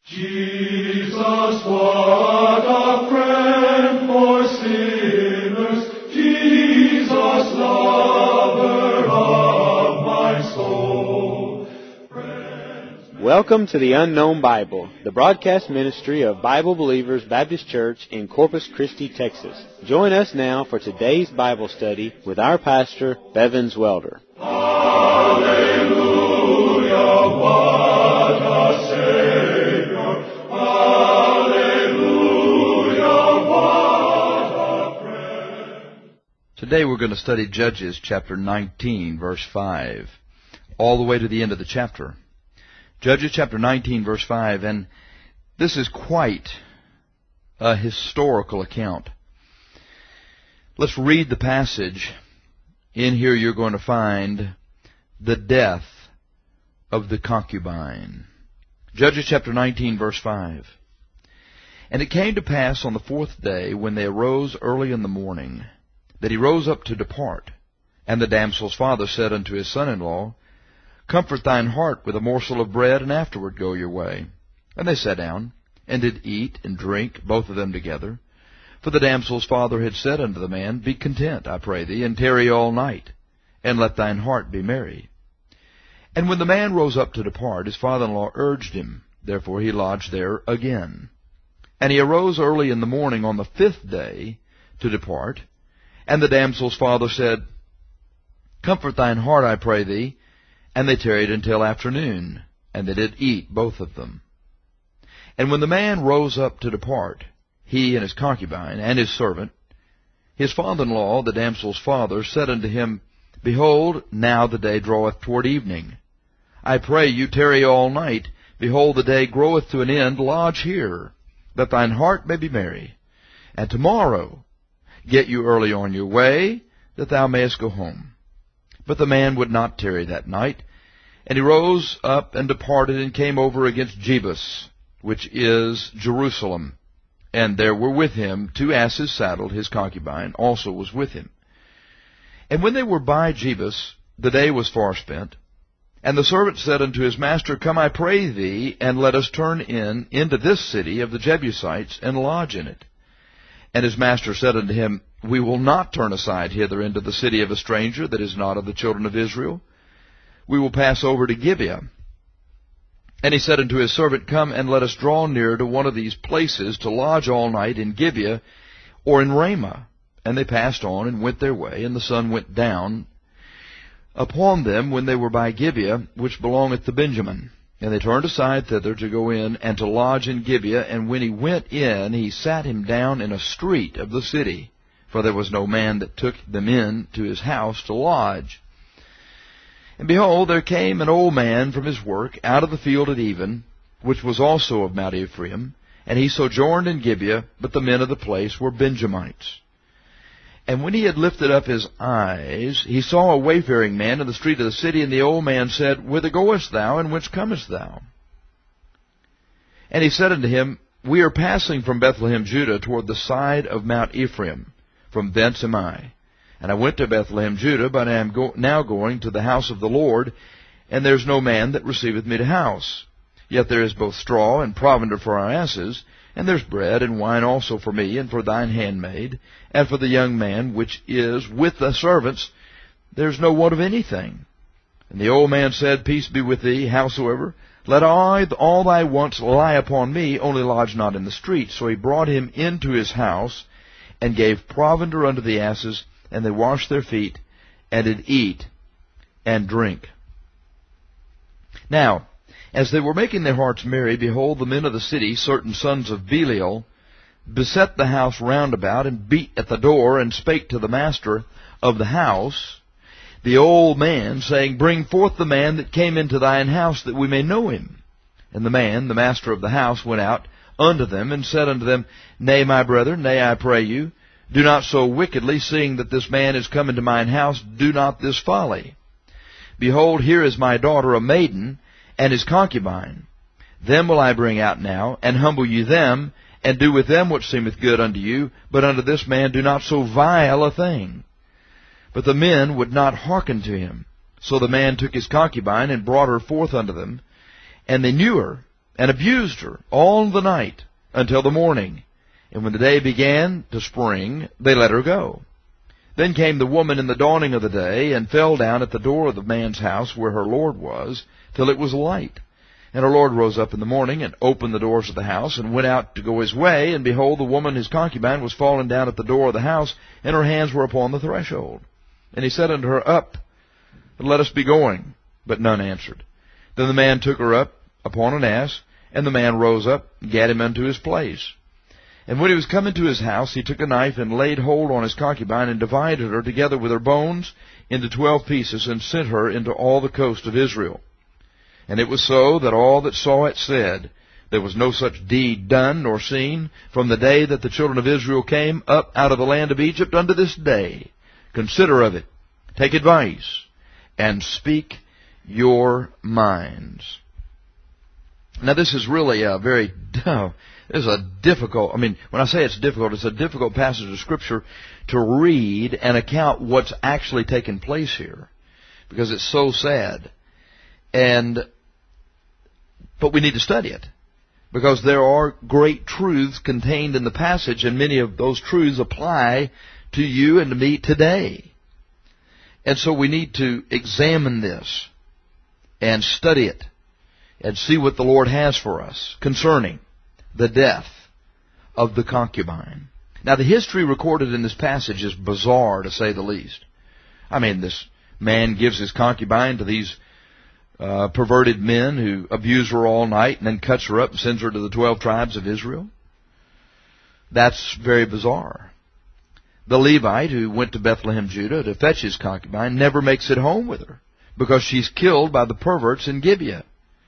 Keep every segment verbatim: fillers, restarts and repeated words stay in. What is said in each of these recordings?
Jesus, what a friend for sinners, Jesus, lover of my soul. Friends, Welcome to the Unknown Bible, the broadcast ministry of Bible Believers Baptist Church in Corpus Christi, Texas. Join us now for today's Bible study with our pastor, Bevins Welder. Hallelujah, what a Savior. Hallelujah, what a friend. Today we're going to study Judges chapter nineteen, verse five, all the way to the end of the chapter. Judges chapter nineteen, verse five, and this is quite a historical account. Let's read the passage. In here you're going to find the death of the concubine. Judges chapter nineteen, verse five. And it came to pass on the fourth day, when they arose early in the morning, that he rose up to depart. And the damsel's father said unto his son-in-law, Comfort thine heart with a morsel of bread, and afterward go your way. And they sat down, and did eat and drink, both of them together. For the damsel's father had said unto the man, Be content, I pray thee, and tarry all night, and let thine heart be merry. And when the man rose up to depart, his father-in-law urged him. Therefore he lodged there again. And he arose early in the morning on the fifth day to depart. And the damsel's father said, Comfort thine heart, I pray thee. And they tarried until afternoon, and they did eat, both of them. And when the man rose up to depart, he and his concubine and his servant, his father-in-law, the damsel's father, said unto him, Behold, now the day draweth toward evening. I pray you tarry all night. Behold, the day groweth to an end. Lodge here, that thine heart may be merry. And tomorrow get you early on your way, that thou mayest go home. But the man would not tarry that night. And he rose up and departed, and came over against Jebus, which is Jerusalem. And there were with him two asses saddled. His concubine also was with him. And when they were by Jebus, the day was far spent. And the servant said unto his master, Come, I pray thee, and let us turn in into this city of the Jebusites, and lodge in it. And his master said unto him, We will not turn aside hither into the city of a stranger that is not of the children of Israel. We will pass over to Gibeah. And he said unto his servant, Come, and let us draw near to one of these places to lodge all night in Gibeah or in Ramah. And they passed on and went their way, and the sun went down upon them when they were by Gibeah, which belongeth to Benjamin. And they turned aside thither to go in and to lodge in Gibeah. And when he went in, he sat him down in a street of the city, for there was no man that took them in to his house to lodge. And behold, there came an old man from his work out of the field at even, which was also of Mount Ephraim, and he sojourned in Gibeah, but the men of the place were Benjamites. And when he had lifted up his eyes, he saw a wayfaring man in the street of the city, and the old man said, Whither goest thou, and whence comest thou? And he said unto him, We are passing from Bethlehem, Judah, toward the side of Mount Ephraim. From thence am I. And I went to Bethlehem, Judah, but I am go- now going to the house of the Lord, and there is no man that receiveth me to house. Yet there is both straw and provender for our asses, and there's bread and wine also for me, and for thine handmaid, and for the young man which is with the servants. There is no want of anything. And the old man said, Peace be with thee, howsoever. Let all, all thy wants lie upon me, only lodge not in the street. So he brought him into his house, and gave provender unto the asses, and they washed their feet, and did eat and drink. Now, as they were making their hearts merry, behold, the men of the city, certain sons of Belial, beset the house round about, and beat at the door, and spake to the master of the house, the old man, saying, Bring forth the man that came into thine house, that we may know him. And the man, the master of the house, went out unto them, and said unto them, Nay, my brethren, nay, I pray you, do not so wickedly, seeing that this man is come into mine house, do not this folly. Behold, here is my daughter, a maiden, and his concubine. Them will I bring out now, and humble you them, and do with them what seemeth good unto you, but unto this man do not so vile a thing. But the men would not hearken to him. So the man took his concubine, and brought her forth unto them. And they knew her, and abused her all the night until the morning. And when the day began to spring, they let her go. Then came the woman in the dawning of the day, and fell down at the door of the man's house where her lord was, till it was light. And her lord rose up in the morning, and opened the doors of the house, and went out to go his way. And behold, the woman his concubine was fallen down at the door of the house, and her hands were upon the threshold. And he said unto her, Up, and let us be going. But none answered. Then the man took her up upon an ass, and the man rose up, and gat him unto his place. And when he was come into his house, he took a knife, and laid hold on his concubine, and divided her together with her bones into twelve pieces, and sent her into all the coast of Israel. And it was so that all that saw it said, There was no such deed done nor seen from the day that the children of Israel came up out of the land of Egypt unto this day. Consider of it, take advice, and speak your minds. Now this is really a very, oh, this is a difficult, I mean, when I say it's difficult, it's a difficult passage of Scripture to read and account what's actually taken place here, because it's so sad. And But we need to study it, because there are great truths contained in the passage, and many of those truths apply to you and to me today. And so we need to examine this and study it and see what the Lord has for us concerning the death of the concubine. Now, the history recorded in this passage is bizarre, to say the least. I mean, this man gives his concubine to these uh, perverted men who abuse her all night and then cuts her up and sends her to the twelve tribes of Israel. That's very bizarre. The Levite who went to Bethlehem, Judah, to fetch his concubine never makes it home with her, because she's killed by the perverts in Gibeah.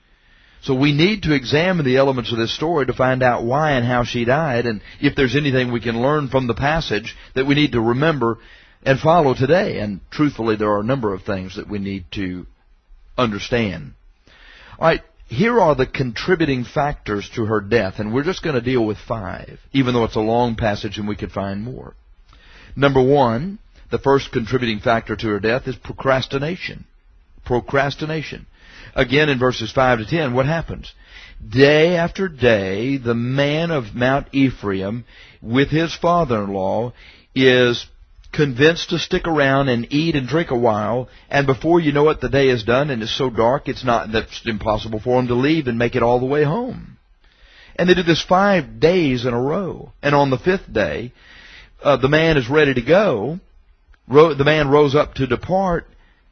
So we need to examine the elements of this story to find out why and how she died, and if there's anything we can learn from the passage that we need to remember and follow today. And truthfully, there are a number of things that we need to understand. All right, here are the contributing factors to her death, and we're just going to deal with five, even though it's a long passage and we could find more. Number one, the first contributing factor to her death is procrastination. Procrastination. Again, in verses five to ten, what happens? Day after day, the man of Mount Ephraim, with his father-in-law, is convinced to stick around and eat and drink a while, and before you know it, the day is done, and it's so dark, it's not that's impossible for him to leave and make it all the way home. And they did this five days in a row. And on the fifth day, uh, the man is ready to go. Ro- the man rose up to depart,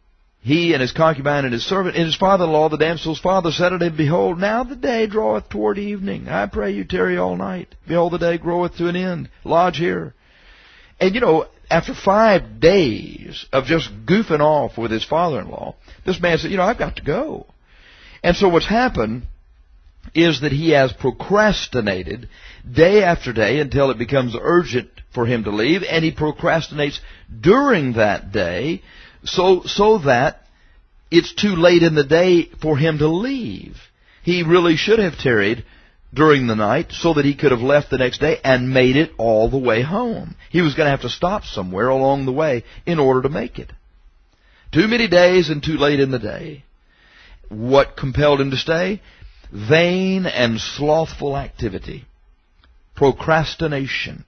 he and his concubine and his servant, and his father-in-law, the damsel's father, said unto him, Behold, now the day draweth toward evening. I pray you tarry all night. Behold, the day groweth to an end. Lodge here. And, you know, after five days of just goofing off with his father-in-law, this man said, you know, I've got to go. And so what's happened is that he has procrastinated day after day until it becomes urgent for him to leave, and he procrastinates during that day so so that it's too late in the day for him to leave. He really should have tarried during the night so that he could have left the next day and made it all the way home. He was going to have to stop somewhere along the way in order to make it. Too many days and too late in the day. What compelled him to stay? Vain and slothful activity. Procrastination.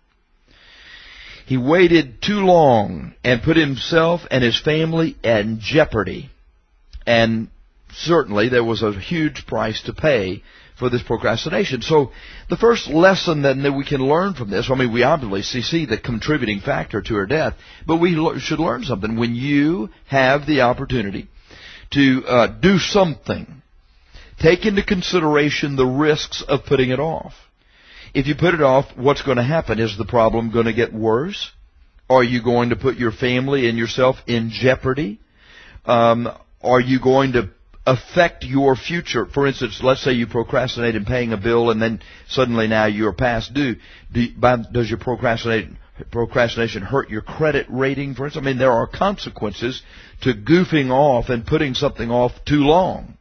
He waited too long and put himself and his family in jeopardy. And certainly there was a huge price to pay for this procrastination. So the first lesson then that we can learn from this, I mean, we obviously see the contributing factor to her death, but we should learn something. When you have the opportunity to uh, do something, take into consideration the risks of putting it off. If you put it off, what's going to happen? Is the problem going to get worse? Are you going to put your family and yourself in jeopardy? Um, are you going to affect your future? For instance, let's say you procrastinate in paying a bill, and then suddenly now you're past due. Do, by, does your procrastinate, procrastination hurt your credit rating? For instance, I mean, there are consequences to goofing off and putting something off too long.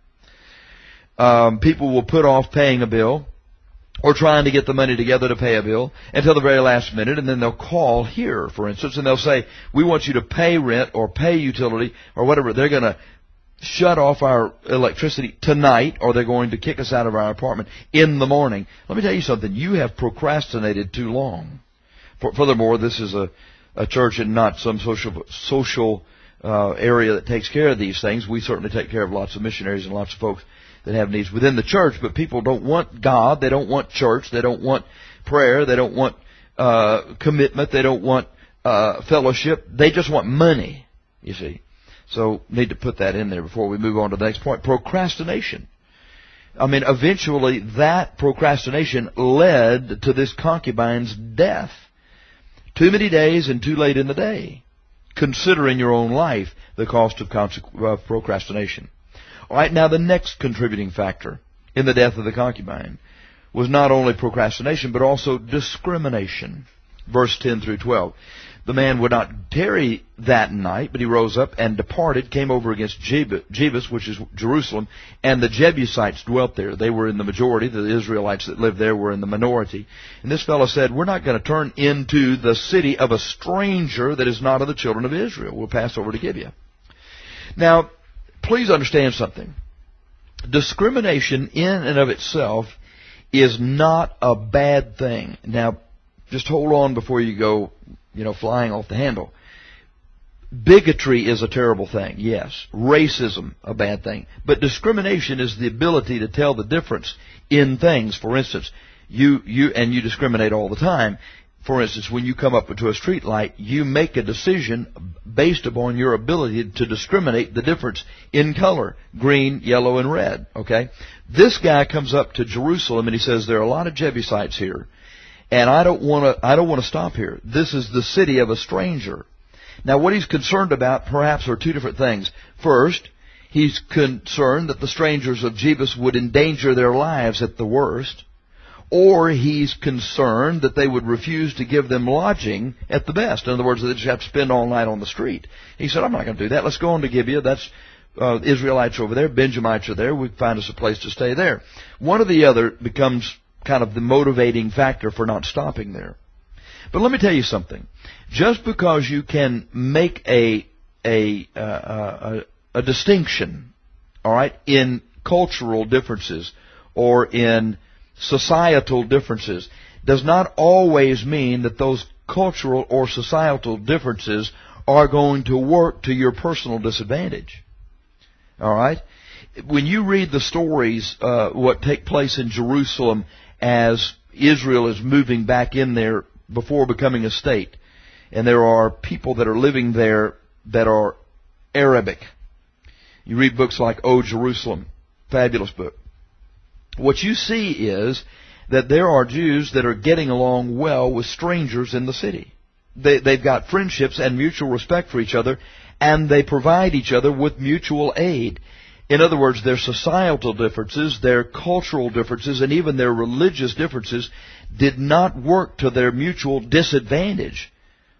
Um, people will put off paying a bill or trying to get the money together to pay a bill until the very last minute, and then they'll call here, for instance, and they'll say, we want you to pay rent or pay utility or whatever. They're going to shut off our electricity tonight, or they're going to kick us out of our apartment in the morning. Let me tell you something. You have procrastinated too long. For, furthermore, this is a, a church and not some social social uh, area that takes care of these things. We certainly take care of lots of missionaries and lots of folks that have needs within the church, but people don't want God. They don't want church. They don't want prayer. They don't want uh, commitment. They don't want uh, fellowship. They just want money, you see. So need to put that in there before we move on to the next point. Procrastination. I mean, eventually that procrastination led to this concubine's death. Too many days and too late in the day. Consider in your own life the cost of consequ- uh, procrastination. All right, now the next contributing factor in the death of the concubine was not only procrastination, but also discrimination. Verse ten through twelve. The man would not tarry that night, but he rose up and departed, came over against Jebus, which is Jerusalem, and the Jebusites dwelt there. They were in the majority. The Israelites that lived there were in the minority. And this fellow said, we're not going to turn into the city of a stranger that is not of the children of Israel. We'll pass over to Gibeah. Now, please understand something. Discrimination in and of itself is not a bad thing. Now, just hold on before you go, you know, flying off the handle. Bigotry is a terrible thing, yes. Racism, a bad thing. But discrimination is the ability to tell the difference in things. For instance, you, you, and you discriminate all the time. For instance, when you come up to a street light, you make a decision based upon your ability to discriminate the difference in color, green, yellow, and red, okay? This guy comes up to Jerusalem and he says, there are a lot of Jebusites here, and I don't want to, I don't want to stop here. This is the city of a stranger. Now, what he's concerned about, perhaps, are two different things. First, he's concerned that the strangers of Jebus would endanger their lives at the worst. Or he's concerned that they would refuse to give them lodging at the best. In other words, they just have to spend all night on the street. He said, I'm not going to do that. Let's go on to Gibeah. That's uh, Israelites over there. Benjamites are there. We'd find us a place to stay there. One or the other becomes kind of the motivating factor for not stopping there. But let me tell you something. Just because you can make a a uh, a, a distinction, all right, in cultural differences or in societal differences, does not always mean that those cultural or societal differences are going to work to your personal disadvantage. All right? When you read the stories, uh, what take place in Jerusalem as Israel is moving back in there before becoming a state, and there are people that are living there that are Arabic. You read books like O Jerusalem, fabulous book. What you see is that there are Jews that are getting along well with strangers in the city. They, they've got friendships and mutual respect for each other, and they provide each other with mutual aid. In other words, their societal differences, their cultural differences, and even their religious differences did not work to their mutual disadvantage.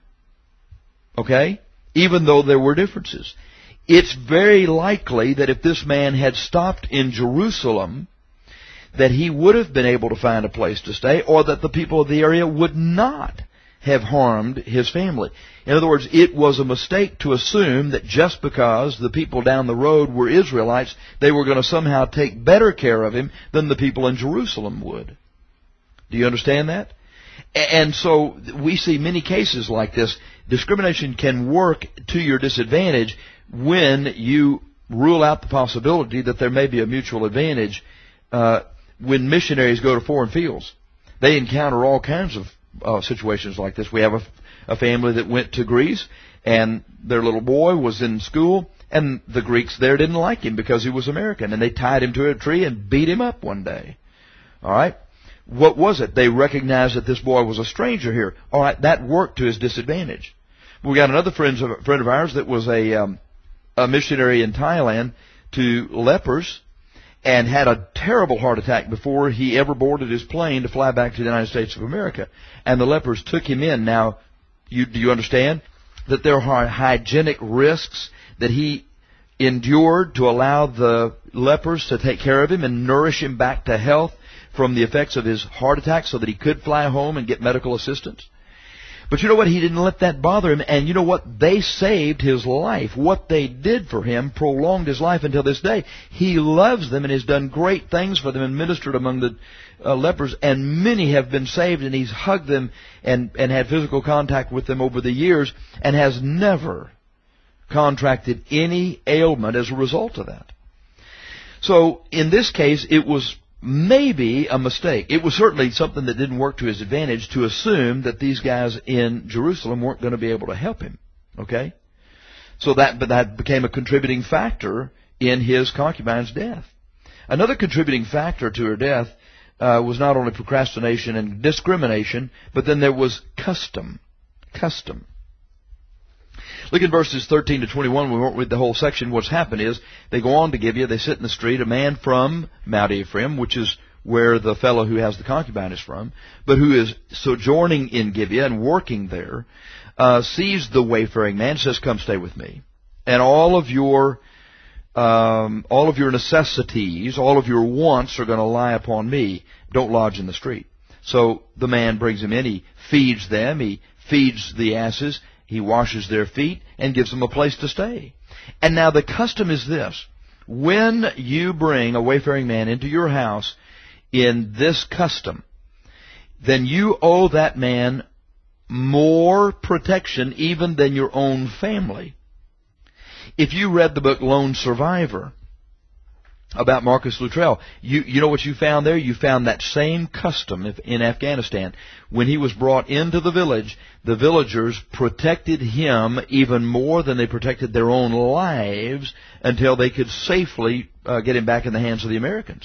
Okay? Even though there were differences. It's very likely that if this man had stopped in Jerusalem, that he would have been able to find a place to stay, or that the people of the area would not have harmed his family. In other words, it was a mistake to assume that just because the people down the road were Israelites, they were going to somehow take better care of him than the people in Jerusalem would. Do you understand that? And so we see many cases like this. Discrimination can work to your disadvantage when you rule out the possibility that there may be a mutual advantage. Uh, when missionaries go to foreign fields, they encounter all kinds of uh, situations like this. We have a, a family that went to Greece, and their little boy was in school, and the Greeks there didn't like him because he was American, and they tied him to a tree and beat him up one day. All right? What was it? They recognized that this boy was a stranger here. All right, that worked to his disadvantage. We got another friend of, friend of ours that was a, um, a missionary in Thailand to lepers, and had a terrible heart attack before he ever boarded his plane to fly back to the United States of America. And the lepers took him in. Now, you, do you understand that there are hygienic risks that he endured to allow the lepers to take care of him and nourish him back to health from the effects of his heart attack so that he could fly home and get medical assistance? But you know what? He didn't let that bother him. And you know what? They saved his life. What they did for him prolonged his life until this day. He loves them and has done great things for them and ministered among the uh, lepers. And many have been saved, and he's hugged them and, and had physical contact with them over the years and has never contracted any ailment as a result of that. So in this case, it was maybe a mistake. It was certainly something that didn't work to his advantage to assume that these guys in Jerusalem weren't going to be able to help him. Okay? So that, but that became a contributing factor in his concubine's death. Another contributing factor to her death uh, was not only procrastination and discrimination, but then there was custom. Custom. Look at verses thirteen to twenty-one. We won't read the whole section. What's happened is they go on to Gibeah. They sit in the street. A man from Mount Ephraim, which is where the fellow who has the concubine is from, but who is sojourning in Gibeah and working there, uh, sees the wayfaring man, says, "Come stay with me, and all of your um, all of your necessities, all of your wants are going to lie upon me. Don't lodge in the street." So the man brings him in. He feeds them. He feeds the asses. He washes their feet and gives them a place to stay. And now the custom is this. When you bring a wayfaring man into your house in this custom, then you owe that man more protection even than your own family. If you read the book Lone Survivor about Marcus Luttrell, you, you know what you found there? You found that same custom in Afghanistan. When he was brought into the village, the villagers protected him even more than they protected their own lives until they could safely uh, get him back in the hands of the Americans.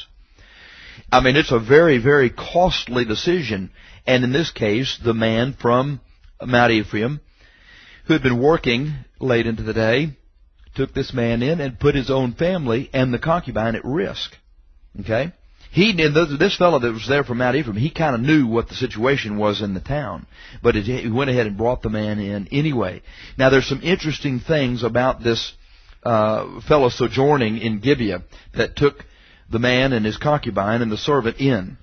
I mean, it's a very, very costly decision. And in this case, the man from Mount Ephraim, who had been working late into the day, took this man in and put his own family and the concubine at risk. Okay? He, this fellow that was there from Mount Ephraim, he kind of knew what the situation was in the town. But he went ahead and brought the man in anyway. Now, there's some interesting things about this uh, fellow sojourning in Gibeah that took the man and his concubine and the servant in.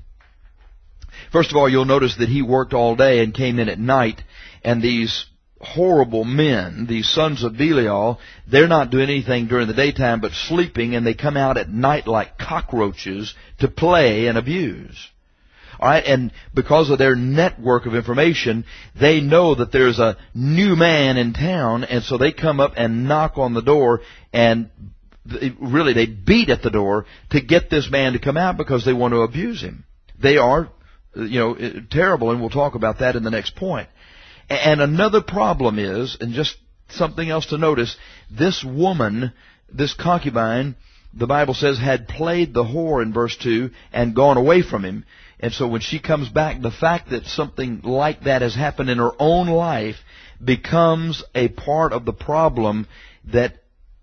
First of all, you'll notice that he worked all day and came in at night, and these horrible men, these sons of Belial, they're not doing anything during the daytime but sleeping, and they come out at night like cockroaches to play and abuse. All right, and because of their network of information, they know that there's a new man in town, and so they come up and knock on the door, and really they beat at the door to get this man to come out because they want to abuse him. They are, you know, terrible, and we'll talk about that in the next point. And another problem is, and just something else to notice, this woman, this concubine, the Bible says, had played the whore in verse two and gone away from him. And so when she comes back, the fact that something like that has happened in her own life becomes a part of the problem that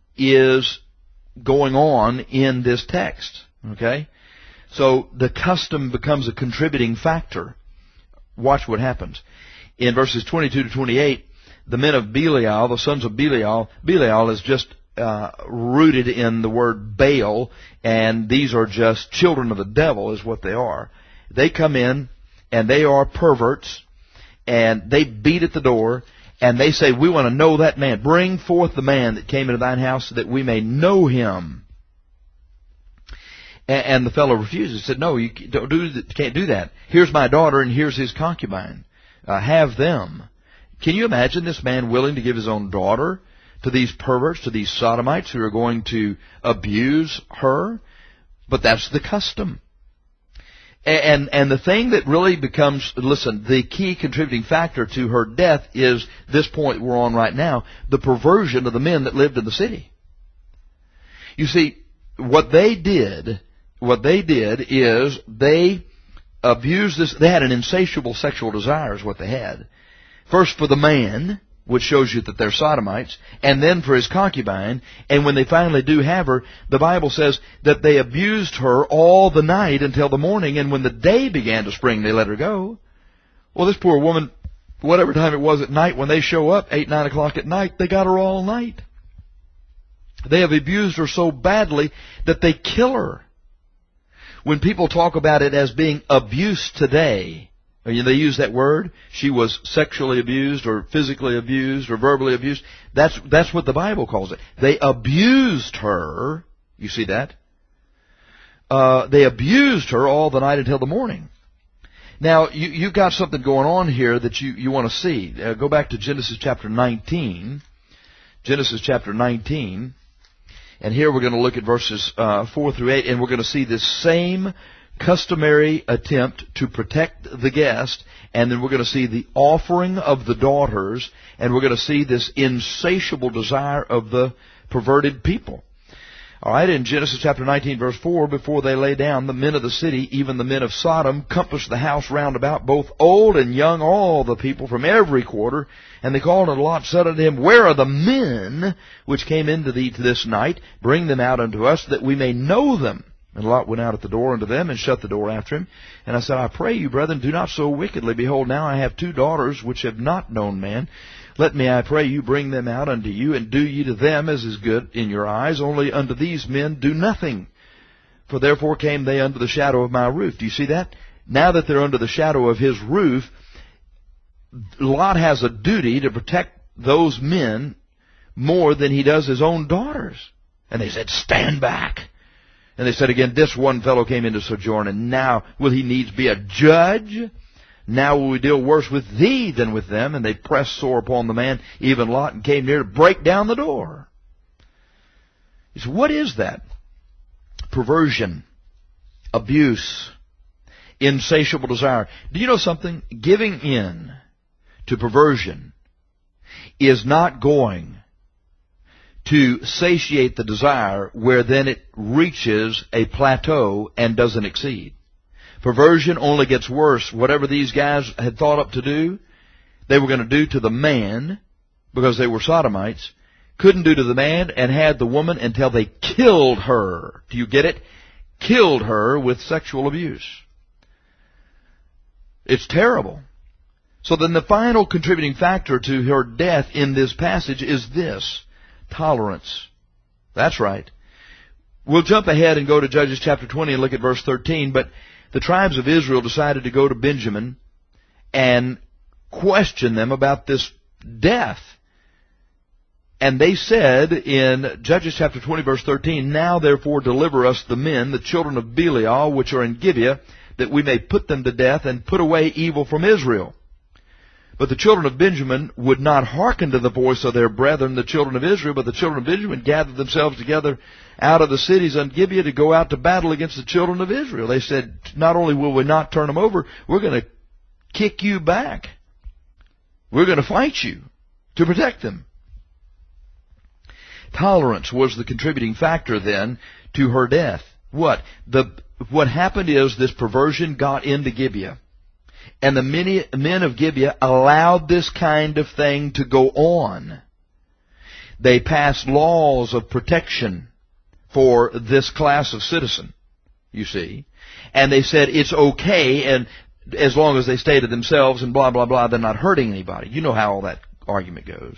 is going on in this text. Okay? So the custom becomes a contributing factor. Watch what happens. In verses twenty-two to twenty-eight, the men of Belial, the sons of Belial, Belial is just uh, rooted in the word Baal, and these are just children of the devil is what they are. They come in, and they are perverts, and they beat at the door, and they say, "We want to know that man. Bring forth the man that came into thine house so that we may know him." And, and the fellow refuses. He said, "No, you don't do, can't do that. Here's my daughter, and here's his concubine. Uh, have them." Can you imagine this man willing to give his own daughter to these perverts, to these sodomites who are going to abuse her? But that's the custom. And, and the thing that really becomes, listen, the key contributing factor to her death is this point we're on right now, the perversion of the men that lived in the city. You see, what they did, what they did is they abused this. They had an insatiable sexual desire is what they had. First for the man, which shows you that they're sodomites, and then for his concubine. And when they finally do have her, the Bible says that they abused her all the night until the morning, and when the day began to spring, they let her go. Well, this poor woman, whatever time it was at night, when they show up, eight, nine o'clock at night, they got her all night. They have abused her so badly that they kill her. When people talk about it as being abuse today, They use that word. She was sexually abused or physically abused or verbally abused. That's, that's what the Bible calls it. They abused her. You see that? Uh, they abused her all the night until the morning. Now, you, you've got something going on here that you, you want to see. Uh, go back to Genesis chapter nineteen. Genesis chapter nineteen. And here we're going to look at verses uh, four through eight, and we're going to see this same customary attempt to protect the guest, and then we're going to see the offering of the daughters, and we're going to see this insatiable desire of the perverted people. All right, in Genesis chapter nineteen, verse four, before they lay down, the men of the city, even the men of Sodom, compassed the house round about, both old and young, all the people from every quarter. And they called unto Lot, said unto him, Where are the men which came into thee this night? Bring them out unto us, that we may know them. And Lot went out at the door unto them, and shut the door after him. And I said, I pray you, brethren, do not so wickedly. Behold, now I have two daughters which have not known man. Let me, I pray you, bring them out unto you, and do ye to them as is good in your eyes. Only unto these men do nothing. For therefore came they under the shadow of my roof. Do you see that? Now that they're under the shadow of his roof, Lot has a duty to protect those men more than he does his own daughters. And they said, Stand back. And they said again, This one fellow came into sojourn, and now will he needs be a judge? Now will we deal worse with thee than with them. And they pressed sore upon the man, even Lot, and came near to break down the door. You say, what is that? Perversion, abuse, insatiable desire. Do you know something? Giving in to perversion is not going to satiate the desire where then it reaches a plateau and doesn't exceed. Perversion only gets worse. Whatever these guys had thought up to do, they were going to do to the man, because they were sodomites, couldn't do to the man, and had the woman until they killed her. Do you get it? Killed her with sexual abuse. It's terrible. So then the final contributing factor to her death in this passage is this: tolerance. That's right. We'll jump ahead and go to Judges chapter twenty and look at verse thirteen, but the tribes of Israel decided to go to Benjamin and question them about this death. And they said in Judges chapter twenty, verse thirteen, Now therefore deliver us the men, the children of Belial, which are in Gibeah, that we may put them to death and put away evil from Israel. But the children of Benjamin would not hearken to the voice of their brethren, the children of Israel, but the children of Benjamin gathered themselves together out of the cities on Gibeah to go out to battle against the children of Israel. They said, not only will we not turn them over, we're going to kick you back. We're going to fight you to protect them. Tolerance was the contributing factor then to her death. What? The, what happened is this perversion got into Gibeah. And the many men of Gibeah allowed this kind of thing to go on. They passed laws of protection for this class of citizen, you see. And they said it's okay, and as long as they stay to themselves and blah, blah, blah, they're not hurting anybody. You know how all that argument goes.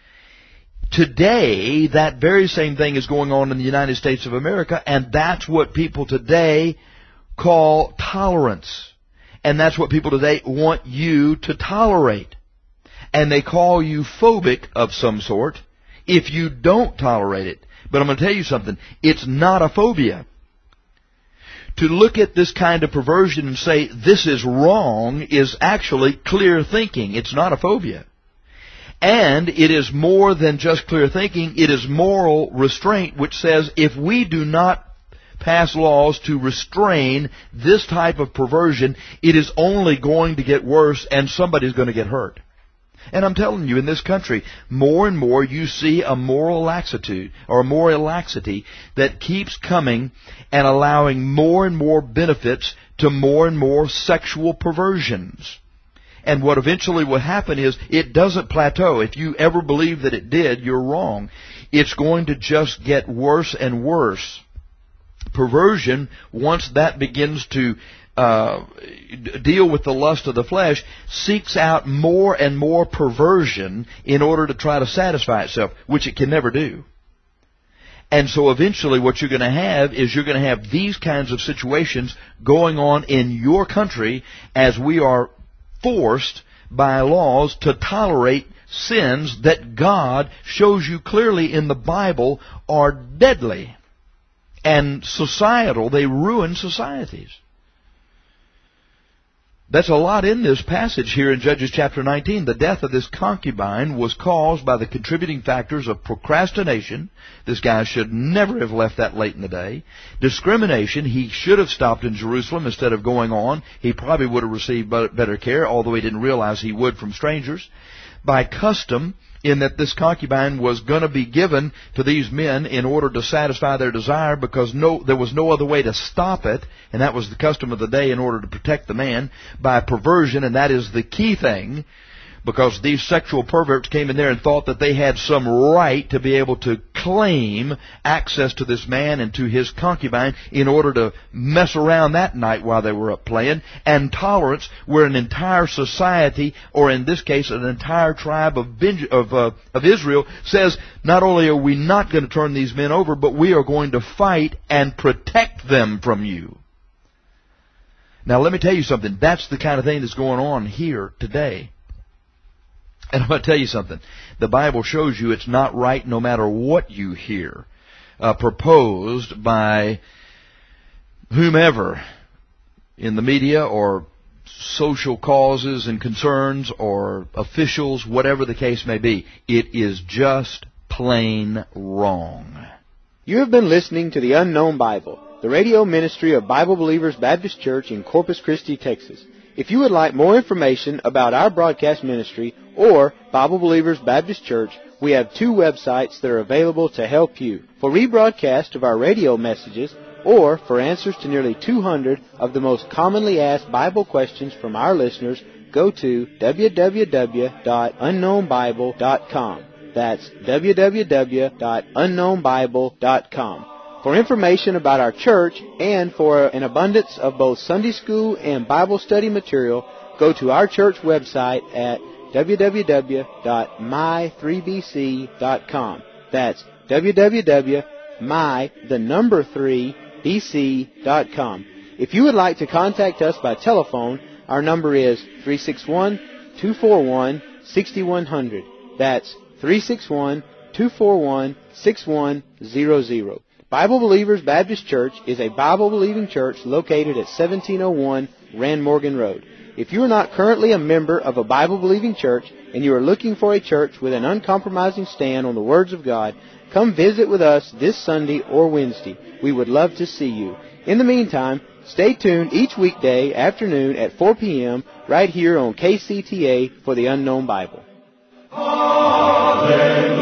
Today, that very same thing is going on in the United States of America, and that's what people today call tolerance. And that's what people today want you to tolerate. And they call you phobic of some sort if you don't tolerate it. But I'm going to tell you something. It's not a phobia. To look at this kind of perversion and say this is wrong is actually clear thinking. It's not a phobia. And it is more than just clear thinking. It is moral restraint, which says if we do not pass laws to restrain this type of perversion, it is only going to get worse and somebody's going to get hurt. And I'm telling you, in this country, more and more you see a moral laxitude or a moral laxity that keeps coming and allowing more and more benefits to more and more sexual perversions. And what eventually will happen is it doesn't plateau. If you ever believe that it did, you're wrong. It's going to just get worse and worse. Perversion, once that begins to uh, deal with the lust of the flesh, seeks out more and more perversion in order to try to satisfy itself, which it can never do. And so eventually what you're going to have is you're going to have these kinds of situations going on in your country as we are forced by laws to tolerate sins that God shows you clearly in the Bible are deadly and societal. They ruin societies. That's a lot in this passage here in Judges chapter nineteen. The death of this concubine was caused by the contributing factors of procrastination. This guy should never have left that late in the day. Discrimination. He should have stopped in Jerusalem instead of going on. He probably would have received better care, although he didn't realize he would from strangers. By custom, in that this concubine was going to be given to these men in order to satisfy their desire, because no, there was no other way to stop it, and that was the custom of the day in order to protect the man. By perversion, and that is the key thing, because these sexual perverts came in there and thought that they had some right to be able to claim access to this man and to his concubine in order to mess around that night while they were up playing. And tolerance, where an entire society, or in this case an entire tribe of Benj- of, uh, of Israel, says, not only are we not going to turn these men over, but we are going to fight and protect them from you. Now let me tell you something. That's the kind of thing that's going on here today. And I'm going to tell you something. The Bible shows you it's not right no matter what you hear uh, proposed by whomever in the media or social causes and concerns or officials, whatever the case may be. It is just plain wrong. You have been listening to the Unknown Bible, the radio ministry of Bible Believers Baptist Church in Corpus Christi, Texas. If you would like more information about our broadcast ministry or Bible Believers Baptist Church, we have two websites that are available to help you. For rebroadcast of our radio messages, or for answers to nearly two hundred of the most commonly asked Bible questions from our listeners, go to w w w dot unknown bible dot com. That's w w w dot unknown bible dot com. For information about our church and for an abundance of both Sunday school and Bible study material, go to our church website at w w w dot my three b c dot com. That's w w w dot my, the number three, b c dot com. If you would like to contact us by telephone, our number is three six one, two four one, six one zero zero. That's three six one, two four one, six one zero zero. Bible Believers Baptist Church is a Bible-believing church located at seventeen oh one Rand Morgan Road. If you are not currently a member of a Bible-believing church and you are looking for a church with an uncompromising stand on the words of God, come visit with us this Sunday or Wednesday. We would love to see you. In the meantime, stay tuned each weekday afternoon at four p.m. right here on K C T A for the Unknown Bible. Hallelujah.